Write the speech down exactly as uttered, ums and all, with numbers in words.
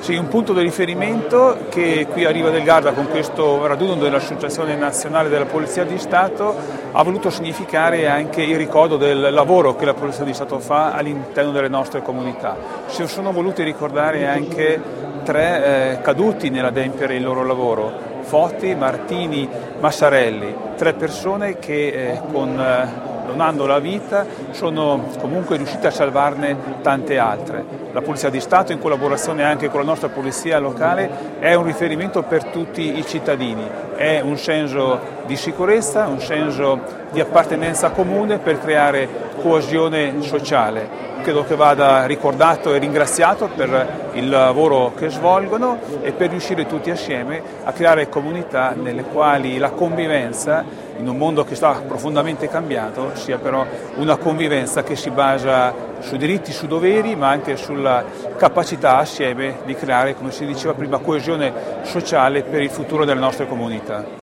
Sì, un punto di riferimento che qui a Riva del Garda con questo raduno dell'Associazione Nazionale della Polizia di Stato ha voluto significare anche il ricordo del lavoro che la Polizia di Stato fa all'interno delle nostre comunità. Si sono voluti ricordare anche tre eh, caduti nell'adempiere il loro lavoro, Foti, Martini, Massarelli, tre persone che eh, con... Eh, donando la vita, sono comunque riusciti a salvarne tante altre. La Polizia di Stato, in collaborazione anche con la nostra polizia locale, è un riferimento per tutti i cittadini, è un senso di sicurezza, un senso di appartenenza comune per creare coesione sociale. Credo che vada ricordato e ringraziato per il lavoro che svolgono e per riuscire tutti assieme a creare comunità nelle quali la convivenza, in un mondo che sta profondamente cambiato, sia però una convivenza che si basa su diritti, su doveri, ma anche sulla capacità assieme di creare, come si diceva prima, coesione sociale per il futuro delle nostre comunità.